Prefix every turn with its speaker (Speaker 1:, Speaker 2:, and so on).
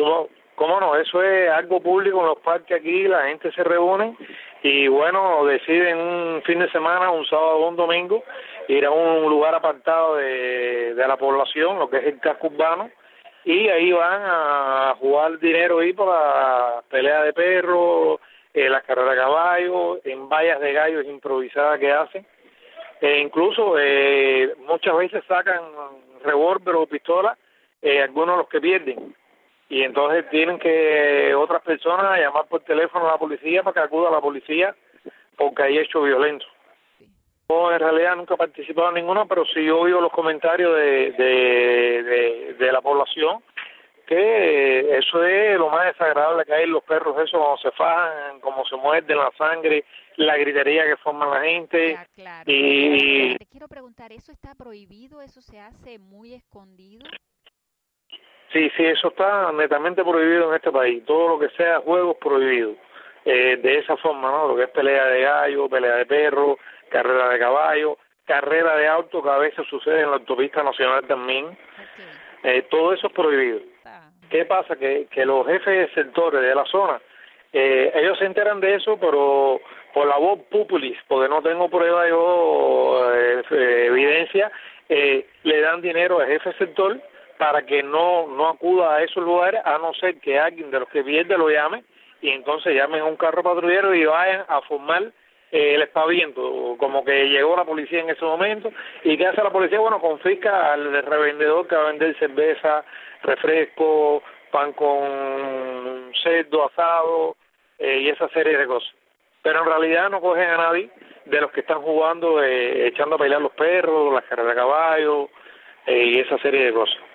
Speaker 1: cómo no, eso es algo público en los parques aquí, la gente se reúne y bueno, deciden un fin de semana, un sábado o un domingo, ir a un lugar apartado de la población, lo que es el casco urbano, y ahí van a jugar dinero ahí por la pelea de perros, las carreras de caballos, en vallas de gallos improvisadas que hacen. Incluso muchas veces sacan revólver o pistola, algunos de los que pierden. Y entonces tienen que otras personas llamar por teléfono a la policía para que acuda a la policía porque hay hechos violentos. Yo en realidad nunca he participado en ninguna, pero sí oigo los comentarios de la población que eso es lo más desagradable que hay en los perros, eso cuando se fajan, como se muerden la sangre, la gritería que forma la gente.
Speaker 2: Ya, claro.
Speaker 1: Y
Speaker 2: Te quiero preguntar, ¿eso está prohibido? ¿Eso se hace muy escondido?
Speaker 1: sí, eso está netamente prohibido en este país. Todo lo que sea juegos prohibido. De esa forma, ¿no? Lo que es pelea de gallo, pelea de perro, carrera de caballo, carrera de auto, que a veces sucede en la autopista nacional también.
Speaker 2: Okay.
Speaker 1: Todo eso es prohibido. ¿Qué pasa? Que los jefes de sectores de la zona, ellos se enteran de eso, pero por la voz populis, porque no tengo prueba yo, evidencia, le dan dinero al jefe de sector para que no acuda a esos lugares, a no ser que alguien de los que pierde lo llame, y entonces llamen a un carro patrullero y vayan a formar el espaviento, como que llegó la policía en ese momento. ¿Y qué hace la policía? Bueno, confisca al revendedor que va a vender cerveza, refresco, pan con cerdo asado y esa serie de cosas. Pero en realidad no cogen a nadie de los que están jugando, echando a bailar los perros, las carreras de caballo y esa serie de cosas.